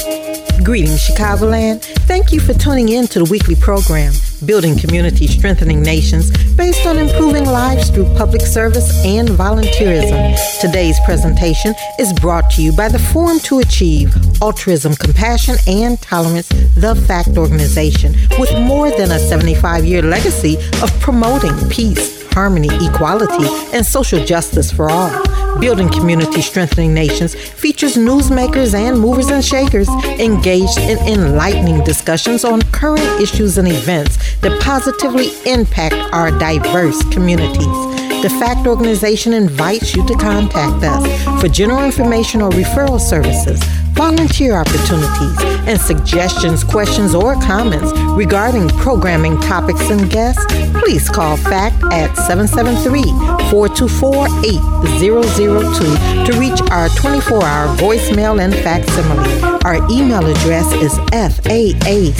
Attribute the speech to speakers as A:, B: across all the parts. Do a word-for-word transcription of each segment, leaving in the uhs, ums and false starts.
A: Greetings, Chicagoland. Thank you for tuning in to the weekly program, Building Community, Strengthening Nations, based on improving lives through public service and volunteerism. Today's presentation is brought to you by the Forum to Achieve Altruism, Compassion, and Tolerance, the FACT organization, with more than a seventy-five-year legacy of promoting peace, harmony, equality, and social justice for all. Building Community, Strengthening Nations features newsmakers and movers and shakers engaged in enlightening discussions on current issues and events that positively impact our diverse communities. The FACT organization invites you to contact us for general information or referral services, volunteer opportunities, and suggestions, questions, or comments regarding programming topics and guests. Please call FACT at seven seven three, four two four, eight zero zero two to reach our twenty-four hour voicemail and facsimile. Our email address is factorg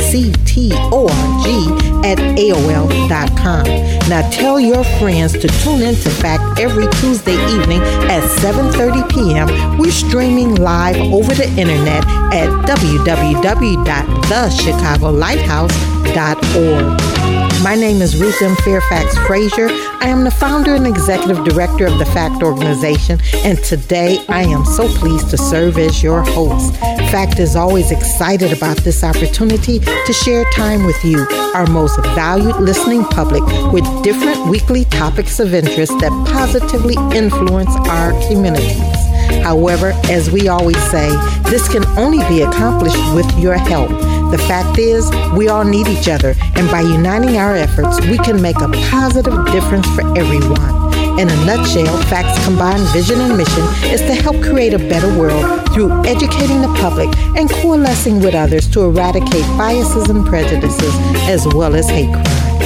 A: at A O L dot com. Now tell your friends to tune in to FACT every Tuesday evening at seven thirty p.m. We're streaming live over the internet at w w w dot the chicago lighthouse dot org. My name is Ruth M. Fairfax Frazier. I am the founder and executive director of the FACT organization, and today I am so pleased to serve as your host. FACT is always excited about this opportunity to share time with you, our most valued listening public, with different weekly topics of interest that positively influence our communities. However, as we always say, this can only be accomplished with your help. The fact is, we all need each other, and by uniting our efforts, we can make a positive difference for everyone. In a nutshell, FACT's combined vision and mission is to help create a better world through educating the public and coalescing with others to eradicate biases and prejudices, as well as hate crimes.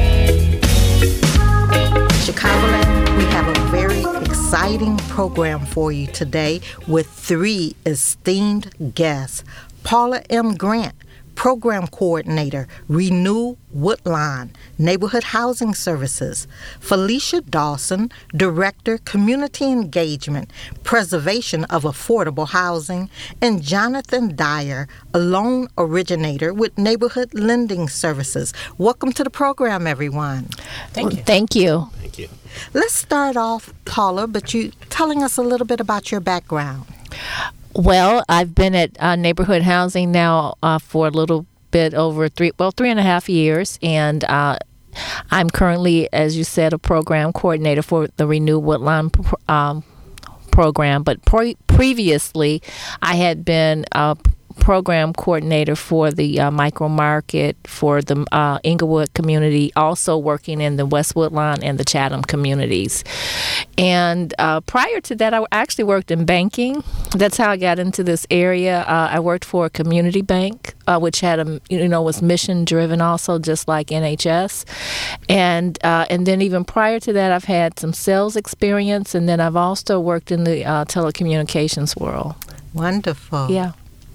A: Chicagoland, we have a very exciting program for you today with three esteemed guests. Paula M. Grant, Program Coordinator, Renew Woodlawn Neighborhood Housing Services. Felicia Dawson, Director, Community Engagement, Preservation of Affordable Housing. And Jonathan Dyer, a loan originator with Neighborhood Lending Services. Welcome to the program, everyone.
B: Thank you.
C: Thank you.
B: Thank you.
A: Let's start off, Paula, but you telling us a little bit about your background.
C: Well, I've been at uh, Neighborhood Housing now uh, for a little bit over three, well, three and a half years, and uh, I'm currently, as you said, a program coordinator for the Renew Woodlawn um, program. But pre- previously, I had been a program coordinator for the uh, micro market for the uh, Inglewood community, also working in the West Woodlawn and the Chatham communities. And uh, prior to that, I actually worked in banking. That's how I got into this area. Uh, I worked for a community bank, uh, which had a you know was mission driven, also just like N H S. And uh, and then even prior to that, I've had some sales experience, and then I've also worked in the uh, telecommunications world.
A: Wonderful.
C: Yeah.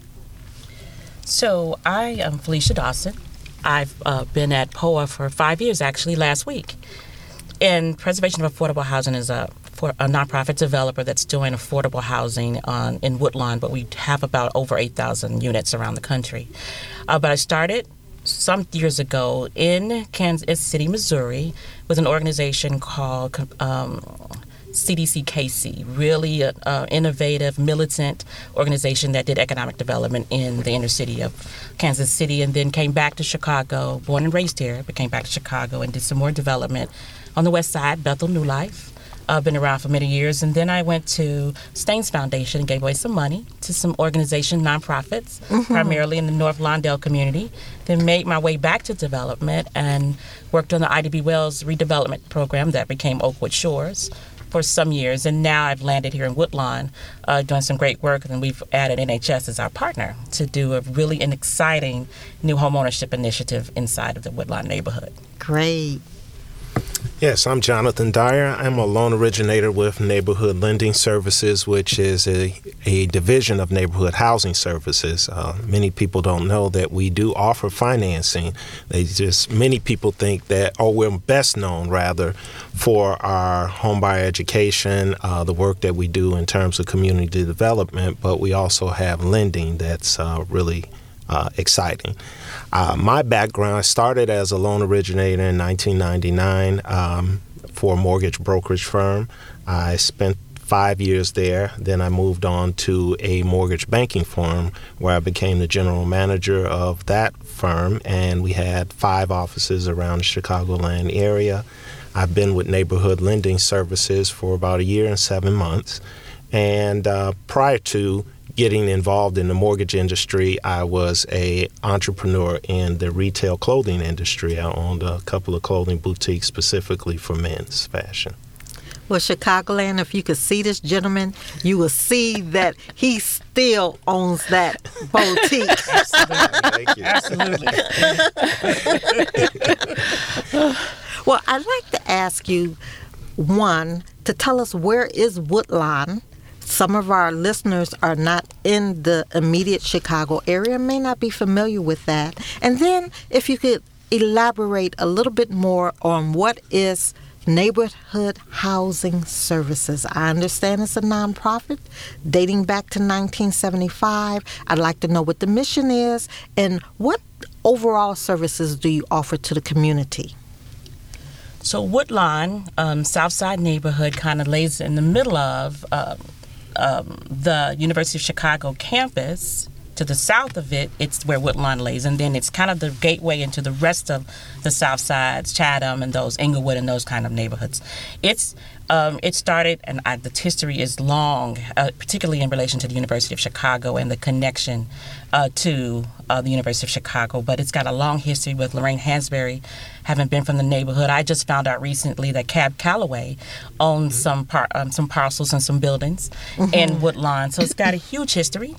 B: So I am Felicia Dawson. I've uh, been at P O A for five years, actually, last week. And Preservation of Affordable Housing is a for a nonprofit developer that's doing affordable housing on, in Woodlawn, but we have about over eight thousand units around the country. Uh, but I started some years ago in Kansas City, Missouri, with an organization called um, C D C K C, really an uh, innovative, militant organization that did economic development in the inner city of Kansas City, and then came back to Chicago, born and raised here, but came back to Chicago and did some more development on the west side, Bethel New Life. I've uh, been around for many years, and then I went to Staines Foundation and gave away some money to some organization, nonprofits, mm-hmm. primarily in the North Lawndale community. Then made my way back to development and worked on the I D B Wells redevelopment program that became Oakwood Shores for some years, and now I've landed here in Woodlawn uh, doing some great work, and we've added N H S as our partner to do a really an exciting new homeownership initiative inside of the Woodlawn neighborhood.
A: Great.
D: Yes, I'm Jonathan Dyer. I'm a loan originator with Neighborhood Lending Services, which is a, a division of Neighborhood Housing Services. Uh, many people don't know that we do offer financing. They just many people think that, oh, we're best known rather for our homebuyer education, uh, the work that we do in terms of community development, but we also have lending that's uh, really uh, exciting. Uh, my background, I started as a loan originator in nineteen ninety-nine um, for a mortgage brokerage firm. I spent five years there. Then I moved on to a mortgage banking firm where I became the general manager of that firm, and we had five offices around the Chicagoland area. I've been with Neighborhood Lending Services for about a year and seven months. And uh, prior to getting involved in the mortgage industry, I was a entrepreneur in the retail clothing industry. I owned a couple of clothing boutiques specifically for men's fashion.
A: Well, Chicagoland, if you could see this gentleman, you will see that he still owns that boutique.
D: Absolutely. Thank you.
A: Absolutely. Well, I'd like to ask you, one, to tell us where is Woodlawn. Some of our listeners are not in the immediate Chicago area, may not be familiar with that. And then if you could elaborate a little bit more on what is Neighborhood Housing Services. I understand it's a nonprofit dating back to nineteen seventy-five. I'd like to know what the mission is and what overall services do you offer to the community?
B: So Woodlawn, um, Southside neighborhood, kind of lays in the middle of um, um, the University of Chicago campus. To the south of it, it's where Woodlawn lays, and then it's kind of the gateway into the rest of the South Sides, Chatham, and those Inglewood and those kind of neighborhoods. It's um, it started, and I, the history is long, uh, particularly in relation to the University of Chicago and the connection uh, to uh, the University of Chicago. But it's got a long history with Lorraine Hansberry having been from the neighborhood. I just found out recently that Cab Calloway owns mm-hmm. some par- um, some parcels and some buildings mm-hmm. in Woodlawn, so it's got a huge history.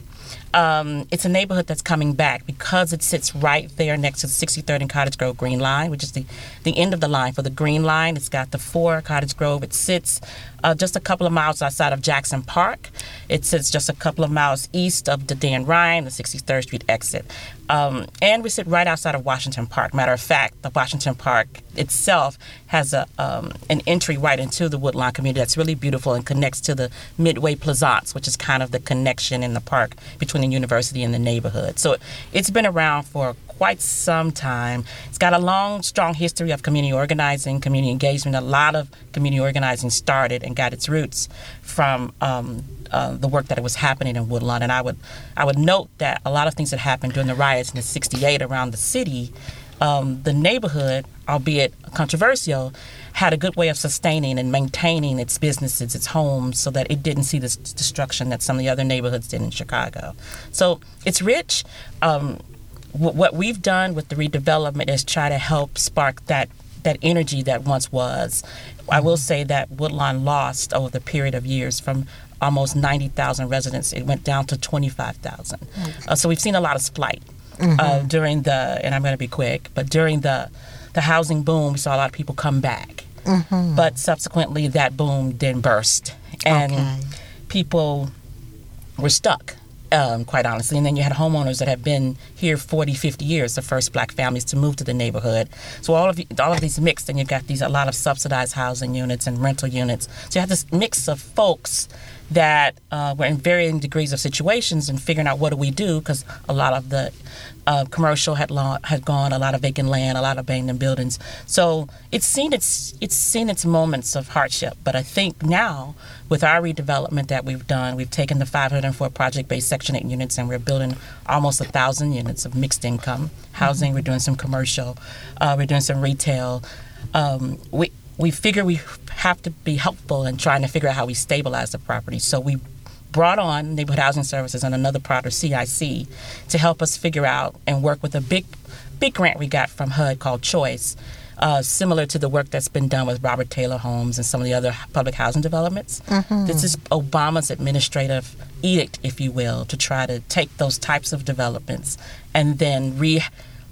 B: Um, it's a neighborhood that's coming back because it sits right there next to the sixty-third and Cottage Grove Green Line, which is the, the end of the line for the Green Line. It's got the four Cottage Grove. It sits uh, just a couple of miles outside of Jackson Park. It sits just a couple of miles east of the Dan Ryan, the sixty-third Street exit. Um, and we sit right outside of Washington Park. Matter of fact, the Washington Park itself has a um, an entry right into the Woodlawn community that's really beautiful and connects to the Midway Plaisance, which is kind of the connection in the park between the university and the neighborhood. So it's been around for quite some time. It's got a long, strong history of community organizing, community engagement. A lot of community organizing started and got its roots from um, uh, the work that was happening in Woodlawn. And I would, I would note that a lot of things that happened during the riots in sixty-eight around the city, um, the neighborhood, albeit controversial, had a good way of sustaining and maintaining its businesses, its homes, so that it didn't see this destruction that some of the other neighborhoods did in Chicago. So it's rich. Um, w- what we've done with the redevelopment is try to help spark that that energy that once was. Mm-hmm. I will say that Woodlawn lost over the period of years from almost ninety thousand residents. It went down to twenty-five thousand. Mm-hmm. Uh, so we've seen a lot of splight mm-hmm. uh, during the, and I'm going to be quick, but during the the housing boom, we saw a lot of people come back. Mm-hmm. But subsequently, that boom then burst, and okay. people were stuck, um, quite honestly. And then you had homeowners that have been here forty, fifty years, the first black families to move to the neighborhood. So all of you, all of these mixed, and you've got these a lot of subsidized housing units and rental units. So you have this mix of folks that uh, were in varying degrees of situations and figuring out what do we do, because a lot of the uh, commercial had lo- had gone, a lot of vacant land, a lot of abandoned buildings. So it's seen its it's seen its moments of hardship. But I think now with our redevelopment that we've done, we've taken the five hundred four project-based Section eight units and we're building almost a thousand units of mixed income housing. Mm-hmm. We're doing some commercial, uh, we're doing some retail. Um, we we figure we have to be helpful in trying to figure out how we stabilize the property. So we brought on Neighborhood Housing Services and another partner, C I C, to help us figure out and work with a big, big grant we got from H U D called Choice, uh, similar to the work that's been done with Robert Taylor Homes and some of the other public housing developments. Mm-hmm. This is Obama's administrative edict, if you will, to try to take those types of developments and then re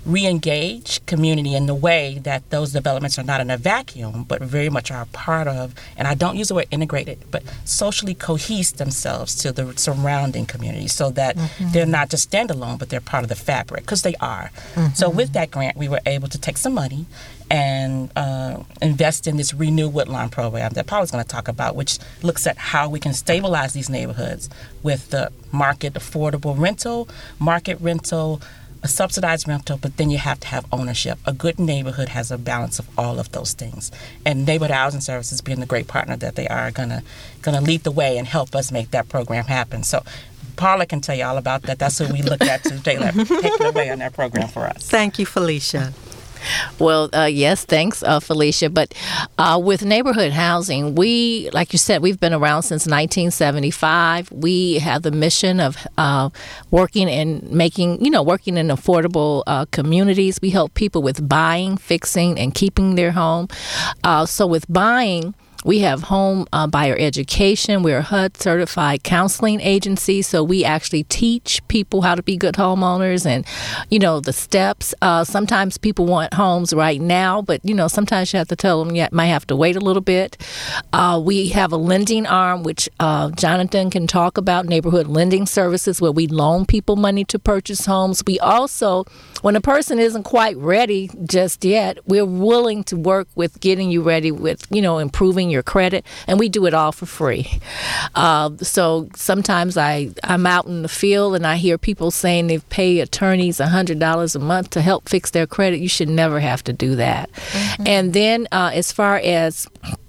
B: re-engage community in the way that those developments are not in a vacuum, but very much are a part of, and I don't use the word integrated, but socially cohese themselves to the surrounding community so that mm-hmm. they're not just standalone, but they're part of the fabric, because they are. Mm-hmm. So with that grant, we were able to take some money and uh, invest in this Renew Woodlawn program that Paula's going to talk about, which looks at how we can stabilize these neighborhoods with the market affordable rental, market rental, a subsidized rental, but then you have to have ownership. A good neighborhood has a balance of all of those things. And Neighborhood Housing Services, being the great partner that they are, going to going to lead the way and help us make that program happen. So Paula can tell you all about that. That's who we look at to take it away on that program for us.
A: Thank you, Felicia.
C: Well, uh, yes, thanks, uh, Felicia. But uh, with neighborhood housing, we, like you said, we've been around since nineteen seventy-five. We have the mission of uh, working and making, you know, working in affordable uh, communities. We help people with buying, fixing, and keeping their home. Uh, so with buying, we have home uh, buyer education. We're a H U D certified counseling agency, so we actually teach people how to be good homeowners and, you know, the steps. Uh, sometimes people want homes right now, but, you know, sometimes you have to tell them you might have to wait a little bit. Uh, we have a lending arm, which uh, Jonathan can talk about, neighborhood lending services, where we loan people money to purchase homes. We also, when a person isn't quite ready just yet, we're willing to work with getting you ready with, you know, improving your credit, and we do it all for free. Uh, so sometimes I, I'm out in the field and I hear people saying they pay attorneys one hundred dollars a month to help fix their credit. You should never have to do that. Mm-hmm. And then uh, as far as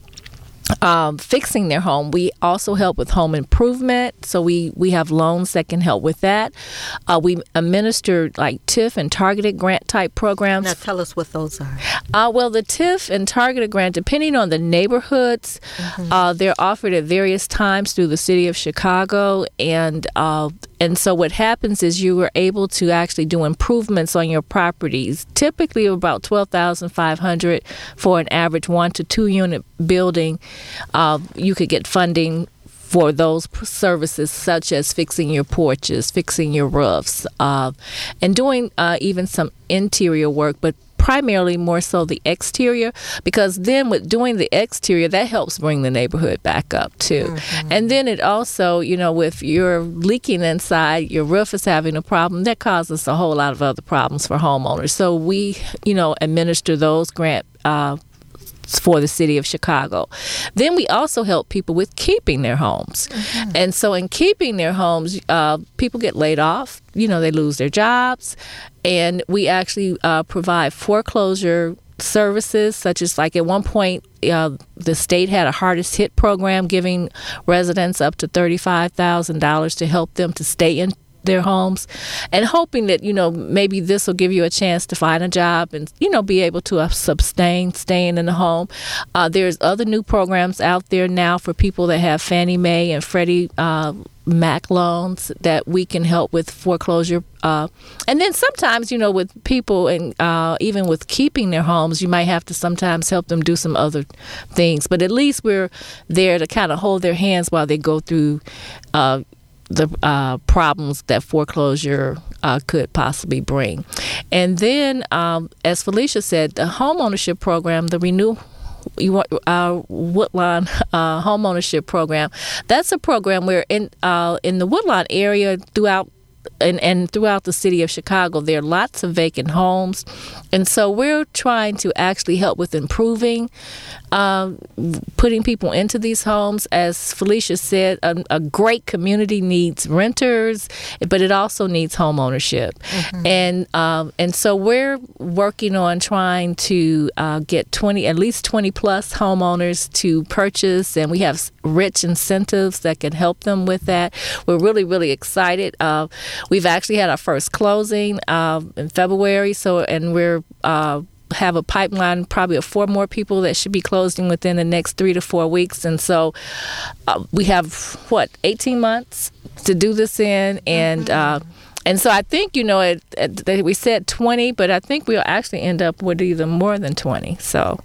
C: Um, fixing their home, we also help with home improvement. So we, we have loans that can help with that. Uh, we administer like T I F and targeted grant type programs.
A: Now tell us what those are.
C: Uh, well, the T I F and targeted grant, depending on the neighborhoods, mm-hmm. uh, they're offered at various times through the city of Chicago. And uh, and so what happens is you are able to actually do improvements on your properties, typically about twelve thousand five hundred dollars for an average one to two unit building. Uh, you could get funding for those services, such as fixing your porches, fixing your roofs, uh, and doing uh, even some interior work, but primarily more so the exterior, because then with doing the exterior, that helps bring the neighborhood back up too. Mm-hmm. And then it also, you know, if you're leaking inside, your roof is having a problem, that causes a whole lot of other problems for homeowners. So we, you know, administer those grant uh for the city of Chicago. Then we also help people with keeping their homes. Mm-hmm. And so in keeping their homes, uh, people get laid off, you know, they lose their jobs, and we actually uh, provide foreclosure services, such as like at one point, uh, the state had a hardest hit program giving residents up to thirty-five thousand dollars to help them to stay in their homes, and hoping that, you know, maybe this will give you a chance to find a job and, you know, be able to uh, sustain staying in the home. Uh, there's other new programs out there now for people that have Fannie Mae and Freddie uh, Mac loans that we can help with foreclosure. Uh, and then sometimes, you know, with people and uh, even with keeping their homes, you might have to sometimes help them do some other things. But at least we're there to kind of hold their hands while they go through uh, the uh, problems that foreclosure uh, could possibly bring. And then, um, as Felicia said, the homeownership program, the Renew uh, Woodlawn uh, homeownership program, that's a program where in uh, in the Woodlawn area throughout And, and throughout the city of Chicago, there are lots of vacant homes. And so we're trying to actually help with improving, um, putting people into these homes. As Felicia said, a, a great community needs renters, but it also needs home ownership. Mm-hmm. And um, and so we're working on trying to uh, get twenty, at least twenty plus homeowners to purchase, and we have rich incentives that can help them with that. We're really, really excited. Uh, We've actually had our first closing uh, in February, so and we're uh, have a pipeline probably of four more people that should be closing within the next three to four weeks, and so uh, we have what eighteen months to do this in, and mm-hmm. uh, and so I think, you know, it, it, we said twenty, but I think we'll actually end up with either more than twenty. So.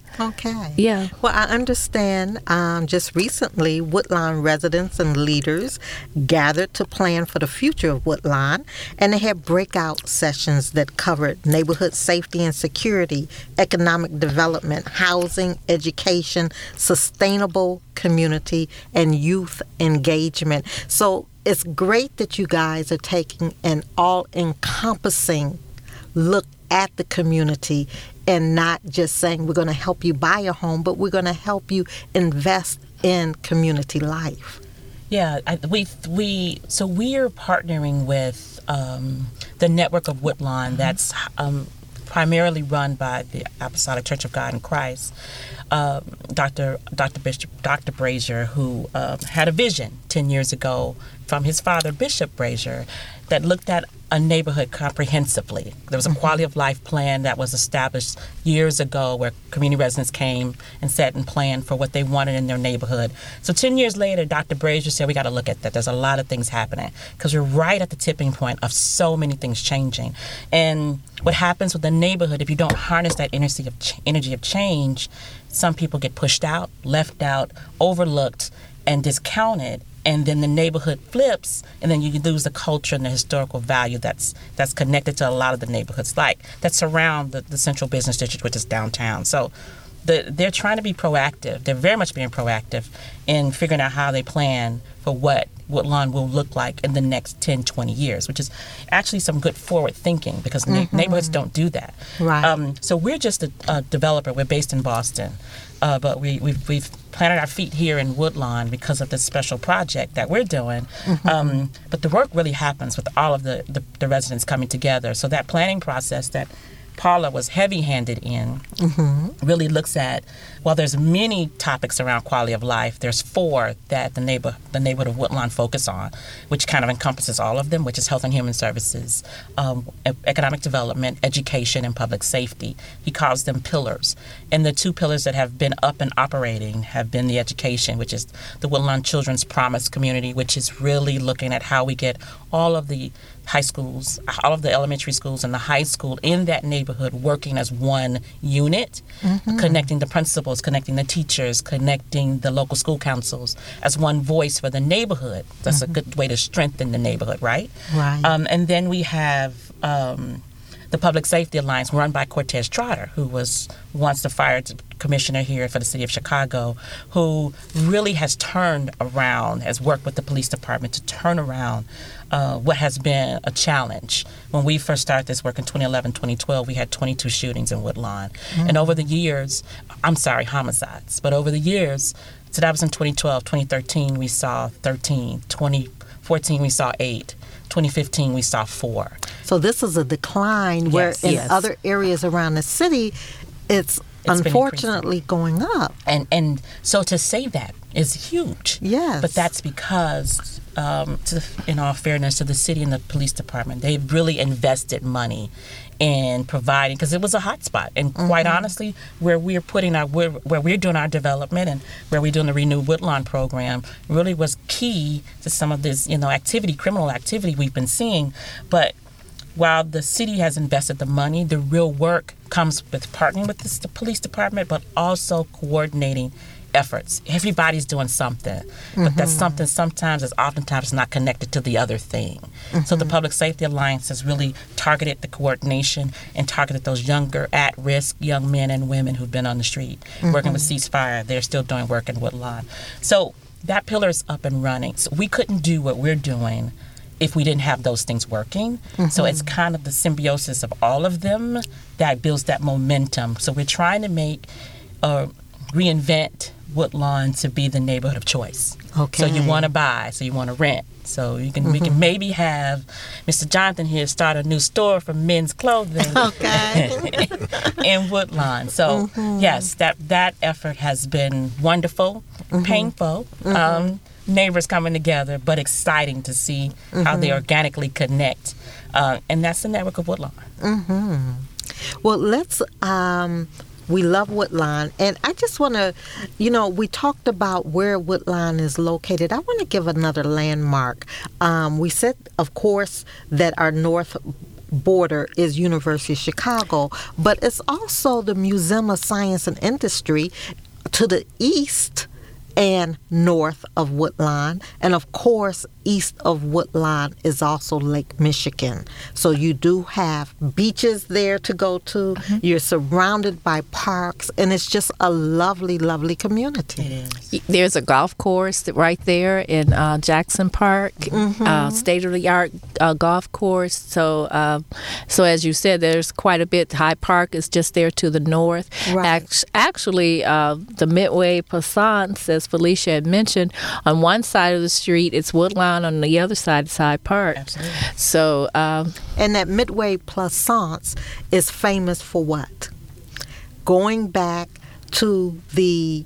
A: Okay.
C: Yeah.
A: Well, I understand um, just recently Woodlawn residents and leaders gathered to plan for the future of Woodlawn, and they had breakout sessions that covered neighborhood safety and security, economic development, housing, education, sustainable community, and youth engagement. So it's great that you guys are taking an all-encompassing look at the community and not just saying we're going to help you buy a home, but we're going to help you invest in community life.
B: Yeah, I, we we so we are partnering with um, the network of Woodlawn that's um, primarily run by the Apostolic Church of God in Christ. Uh, Doctor Doctor Bishop Doctor Brazier, who uh, had a vision ten years ago from his father, Bishop Brazier, that looked at a neighborhood comprehensively. There was a quality of life plan that was established years ago where community residents came and sat and planned for what they wanted in their neighborhood. So ten years later, Doctor Brazier said, we got to look at that. There's a lot of things happening because we're right at the tipping point of so many things changing. And what happens with the neighborhood, if you don't harness that energy of, ch- energy of change, some people get pushed out, left out, overlooked, and discounted. And then the neighborhood flips, and then you lose the culture and the historical value that's that's connected to a lot of the neighborhoods, like that surround the, the central business district, which is downtown. So the, they're trying to be proactive. They're very much being proactive in figuring out how they plan for what Woodlawn will look like in the next ten, twenty years, which is actually some good forward thinking because mm-hmm. na- neighborhoods don't do that.
A: Right.
B: Um, so we're just a, a developer. We're based in Boston. Uh, but we, we've, we've planted our feet here in Woodlawn because of this special project that we're doing. Mm-hmm. Um, but the work really happens with all of the, the, the residents coming together. So that planning process that Paula was heavy-handed in mm-hmm. really looks at, well, there's many topics around quality of life. There's four that the neighbor the neighborhood of Woodlawn focus on, which kind of encompasses all of them, which is health and human services, um, economic development, education, and public safety. He calls them pillars. And the two pillars that have been up and operating have been the education, which is the Woodlawn Children's Promise Community, which is really looking at how we get all of the high schools, all of the elementary schools and the high school in that neighborhood working as one unit, mm-hmm. connecting the principals, connecting the teachers, connecting the local school councils as one voice for the neighborhood. That's mm-hmm. a good way to strengthen the neighborhood, right?
A: Right.
B: Um, and then we have um, the Public Safety Alliance run by Cortez Trotter, who was once the fire commissioner here for the city of Chicago, who really has turned around, has worked with the police department to turn around uh, what has been a challenge. When we first started this work in twenty eleven, twenty twelve, we had twenty-two shootings in Woodlawn. Mm-hmm. And over the years, I'm sorry, homicides, but over the years, so that was in twenty twelve, twenty thirteen, we saw thirteen, twenty fourteen, we saw eight. twenty fifteen, we saw four.
A: So this is a decline where
B: yes,
A: in
B: yes.
A: other areas around the city, it's, it's unfortunately going up.
B: And and so to say that is huge.
A: Yes.
B: But that's because, um, to the, in all fairness, to the city and the police department, they've really invested money in providing, because it was a hot spot. And mm-hmm. quite honestly, where we're putting our, where, where we're doing our development and where we're doing the Renew Woodlawn program really was key to some of this, you know, activity, criminal activity we've been seeing. But while the city has invested the money, the real work comes with partnering with the police department, but also coordinating efforts. Everybody's doing something, but mm-hmm. that something sometimes is oftentimes not connected to the other thing. Mm-hmm. So the Public Safety Alliance has really targeted the coordination and targeted those younger, at-risk young men and women who've been on the street, mm-hmm. working with Ceasefire. They're still doing work in Woodlawn. So that pillar is up and running. So we couldn't do what we're doing if we didn't have those things working. Mm-hmm. So it's kind of the symbiosis of all of them that builds that momentum. So we're trying to make, uh, reinvent Woodlawn to be the neighborhood of choice.
A: Okay.
B: So you want to buy, so you want to rent. So you can mm-hmm. we can maybe have Mister Jonathan here start a new store for men's clothing.
A: Okay.
B: in Woodlawn. So mm-hmm. yes, that that effort has been wonderful, mm-hmm. painful. Mm-hmm. Um, neighbors coming together, but exciting to see mm-hmm. how they organically connect. Uh, and that's the network of Woodlawn.
A: Mm-hmm. Well, let's, um, we love Woodlawn. And I just want to, you know, we talked about where Woodlawn is located. I want to give another landmark. Um, we said, of course, that our north border is University of Chicago, but it's also the Museum of Science and Industry to the east and north of Woodlawn. And of course, east of Woodlawn is also Lake Michigan. So you do have beaches there to go to. Mm-hmm. You're surrounded by parks, and it's just a lovely, lovely community.
B: It is.
C: There's a golf course right there in uh, Jackson Park, mm-hmm. uh, state-of-the-art uh, golf course. So, uh, so as you said, there's quite a bit. Hyde Park is just there to the north.
A: Right.
C: Act- actually, uh, the Midway Passance, as Felicia had mentioned, on one side of the street it's Woodlawn, on the other side is Hyde Park.
B: Absolutely.
C: So, um,
A: and that Midway Plaisance is famous for what? Going back to the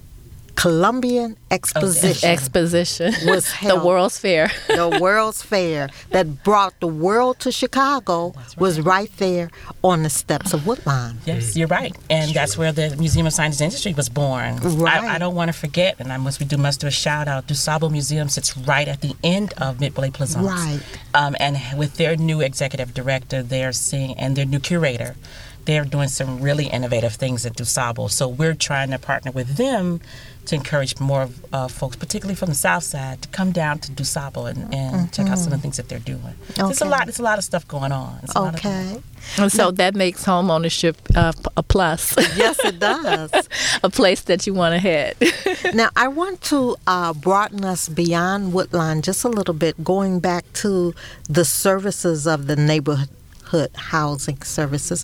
A: Columbian Exposition.
C: Exposition.
A: Was held,
C: the World's Fair.
A: The World's Fair that brought the world to Chicago right. was right there on the steps of Woodlawn.
B: Yes, you're right. And that's where the Museum of Science and Industry was born.
A: Right.
B: I, I don't want to forget, and I must, we do must do a shout out, DuSable Museum sits right at the end of Midway Plaisance.
A: Right.
B: Um, and with their new executive director, they're seeing, and their new curator, they're doing some really innovative things at DuSable. So we're trying to partner with them to encourage more uh, folks, particularly from the South Side, to come down to DuSable and, and mm-hmm. check out some of the things that they're doing. So
A: okay.
B: It's a lot. It's a lot of stuff going on. It's a
A: okay.
B: Lot of
C: and so that makes home ownership uh, a plus.
A: Yes, it does.
C: A place that you want to head.
A: Now, I want to uh, broaden us beyond Woodlawn just a little bit, going back to the services of the neighborhood housing services.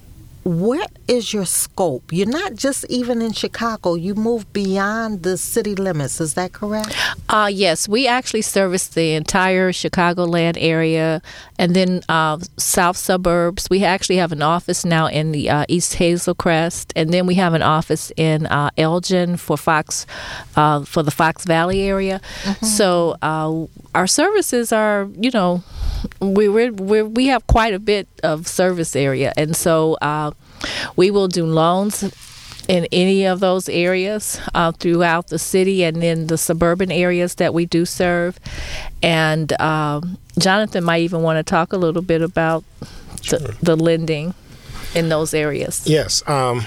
A: What is your scope? You're not just even in Chicago. You move beyond the city limits. Is that correct?
C: Uh, yes. We actually service the entire Chicagoland area and then uh, south suburbs. We actually have an office now in the uh, East Hazel Crest, and then we have an office in uh, Elgin for Fox, uh, for the Fox Valley area. Mm-hmm. So uh, our services are, you know, we we we have quite a bit of service area, and so uh, we will do loans in any of those areas uh, throughout the city, and then the suburban areas that we do serve. And um, Jonathan might even want to talk a little bit about
D: sure.
C: the, the lending in those areas.
D: Yes. Um,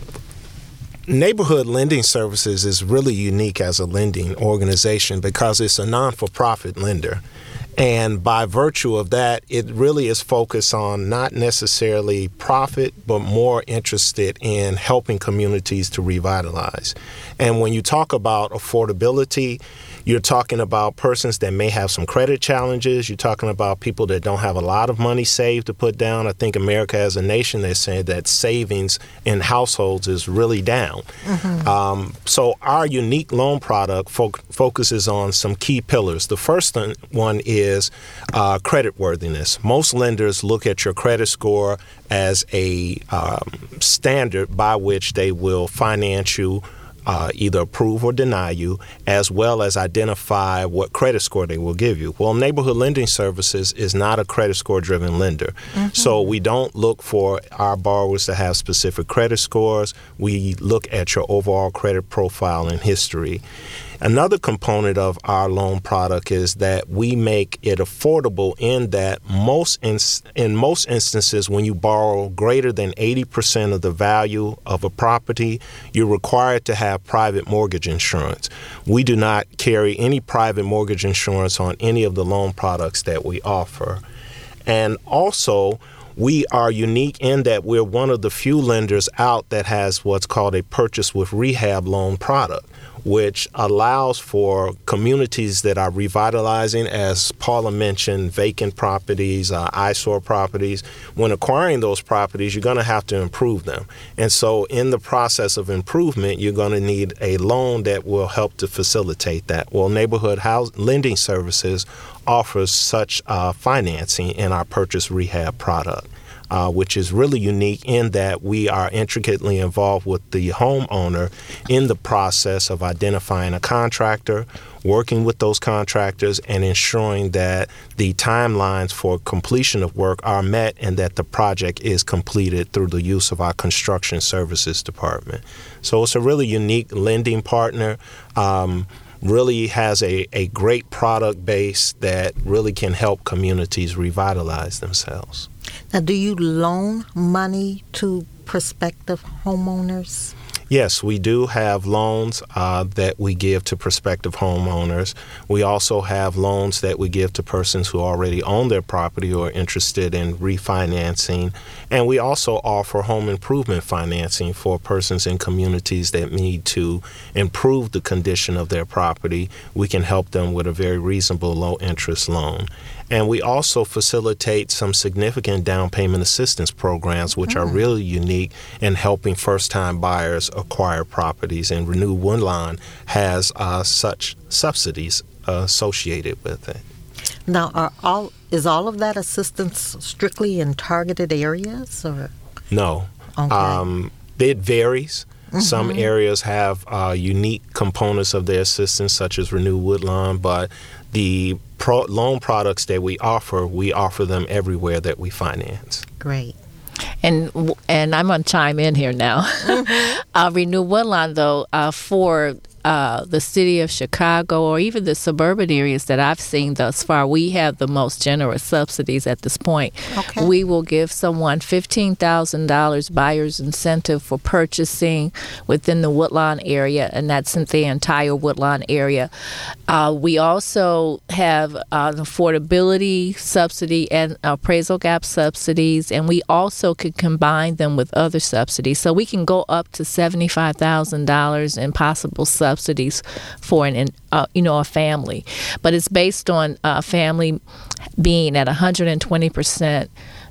D: Neighborhood Lending Services is really unique as a lending organization because it's a non-for-profit lender. And by virtue of that, it really is focused on not necessarily profit, but more interested in helping communities to revitalize. And when you talk about affordability, you're talking about persons that may have some credit challenges. You're talking about people that don't have a lot of money saved to put down. I think America as a nation is saying that savings in households is really down. Mm-hmm. Um, so our unique loan product fo- focuses on some key pillars. The first one is uh, credit worthiness. Most lenders look at your credit score as a um, standard by which they will finance you, Uh, either approve or deny you, as well as identify what credit score they will give you. Well, Neighborhood Lending Services is not a credit score-driven lender. Mm-hmm. So we don't look for our borrowers to have specific credit scores. We look at your overall credit profile and history. Another component of our loan product is that we make it affordable in that most in, in most instances when you borrow greater than eighty percent of the value of a property, you're required to have private mortgage insurance. We do not carry any private mortgage insurance on any of the loan products that we offer. And also, we are unique in that we're one of the few lenders out that has what's called a purchase with rehab loan product, which allows for communities that are revitalizing, as Paula mentioned, vacant properties, uh, eyesore properties. When acquiring those properties, you're going to have to improve them. And so in the process of improvement, you're going to need a loan that will help to facilitate that. Well, Neighborhood House Lending Services offers such uh, financing in our purchase rehab product. Uh, which is really unique in that we are intricately involved with the homeowner in the process of identifying a contractor, working with those contractors, and ensuring that the timelines for completion of work are met and that the project is completed through the use of our construction services department. So it's a really unique lending partner. Um, really has a, a great product base that really can help communities revitalize themselves.
A: Now, do you loan money to prospective homeowners?
D: Yes, we do have loans uh, that we give to prospective homeowners. We also have loans that we give to persons who already own their property or are interested in refinancing. And we also offer home improvement financing for persons in communities that need to improve the condition of their property. We can help them with a very reasonable low-interest loan. And we also facilitate some significant down payment assistance programs, which mm. are really unique in helping first-time buyers acquire properties. And Renew Woodlawn has uh, such subsidies uh, associated with it.
A: Now, are all is all of that assistance strictly in targeted areas, or
D: no?
A: Okay.
D: Um, it varies. Mm-hmm. Some areas have uh, unique components of their assistance, such as Renew Woodlawn, but the pro- loan products that we offer, we offer them everywhere that we finance.
A: Great.
C: And and I'm going to chime in here now. Mm-hmm. uh, Renew Woodlawn, though, uh, for uh, the city of Chicago or even the suburban areas that I've seen thus far, we have the most generous subsidies at this point.
A: Okay.
C: We will give someone fifteen thousand dollars buyer's incentive for purchasing within the Woodlawn area, and that's in the entire Woodlawn area. Uh, we also have uh, an affordability subsidy and appraisal gap subsidies, and we also could combine them with other subsidies. So we can go up to seventy-five thousand dollars in possible subsidies for an, uh, you know, a family. But it's based on a family being at one hundred twenty percent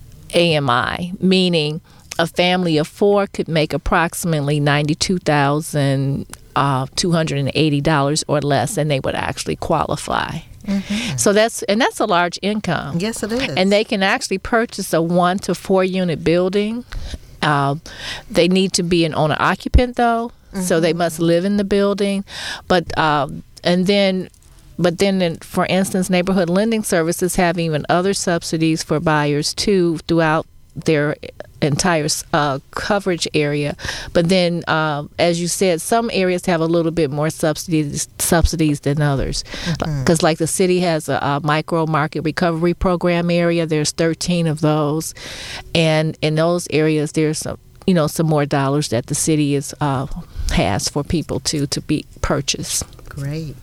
C: A M I, meaning a family of four could make approximately ninety-two thousand two hundred eighty dollars or less, and they would actually qualify. Mm-hmm. So that's and that's a large income.
A: Yes, it is.
C: And they can actually purchase a one to four unit building. Uh, they need to be an owner occupant, though, mm-hmm. so they must live in the building. But uh, and then. But then, in, for instance, Neighborhood Lending Services have even other subsidies for buyers, too, throughout their entire uh, coverage area. But then, uh, as you said, some areas have a little bit more subsidies subsidies than others. Because mm-hmm. like the city has a, a micro market recovery program area. There's thirteen of those. And in those areas, there's some, you know, some more dollars that the city is uh, has for people to, to be purchased.
A: Great.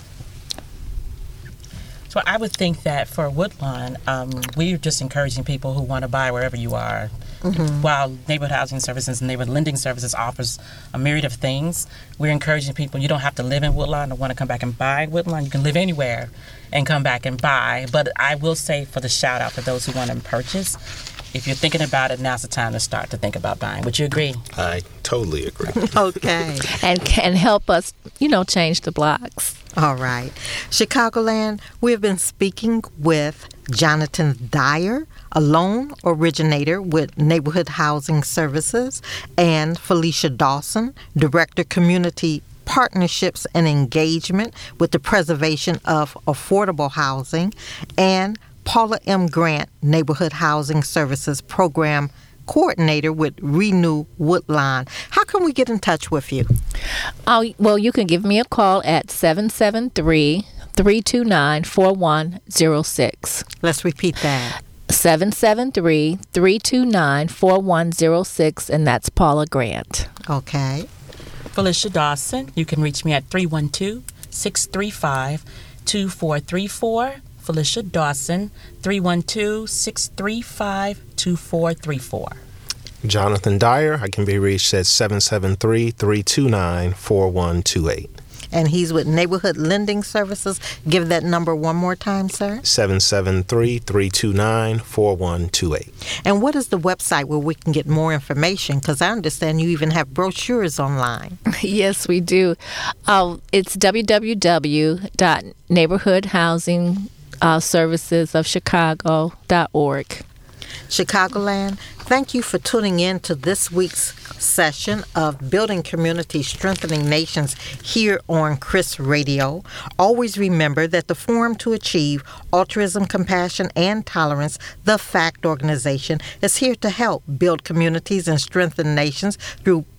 B: So I would think that for Woodlawn, um, we're just encouraging people who want to buy wherever you are. Mm-hmm. While Neighborhood Housing Services and Neighborhood Lending Services offers a myriad of things, we're encouraging people, you don't have to live in Woodlawn or want to come back and buy Woodlawn. You can live anywhere and come back and buy. But I will say, for the shout out for those who want to purchase, if you're thinking about it, now's the time to start to think about buying. Would you agree?
D: I totally agree.
A: Okay.
C: And can help us, you know, change the blocks.
A: All right. Chicagoland, we have been speaking with Jonathan Dyer, a loan originator with Neighborhood Housing Services, and Felicia Dawson, Director Community Partnerships and Engagement with the Preservation of Affordable Housing, and Paula M. Grant, Neighborhood Housing Services Program Coordinator with Renew Woodlawn. How can we get in touch with you?
C: Oh, well, you can give me a call at seven seven three, three two nine, four one zero six.
A: Let's repeat that.
C: seven seven three, three two nine, four one zero six, and that's Paula Grant.
A: Okay.
B: Felicia Dawson, you can reach me at three one two, six three five, two four three four. Felicia Dawson, three one two, six three five, two four three four.
D: Jonathan Dyer, I can be reached at seven seven three, three two nine, four one two eight.
A: And he's with Neighborhood Lending Services. Give that number one more time, sir.
D: seven seven three, three two nine, four one two eight.
A: And what is the website where we can get more information? Because I understand you even have brochures online.
C: Yes, we do. Uh, it's w w w dot neighborhood housing services of chicago dot org.
A: Chicagoland, thank you for tuning in to this week's session of Building Community, Strengthening Nations here on Chris Radio. Always remember that the Forum to Achieve Altruism, Compassion, and Tolerance, the FACT organization, is here to help build communities and strengthen nations through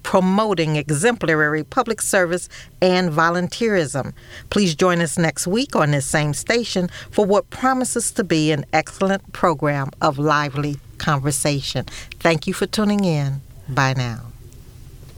A: promoting exemplary public service and volunteerism. Please join us next week on this same station for what promises to be an excellent program of lively conversation. Thank you for tuning in. Bye now.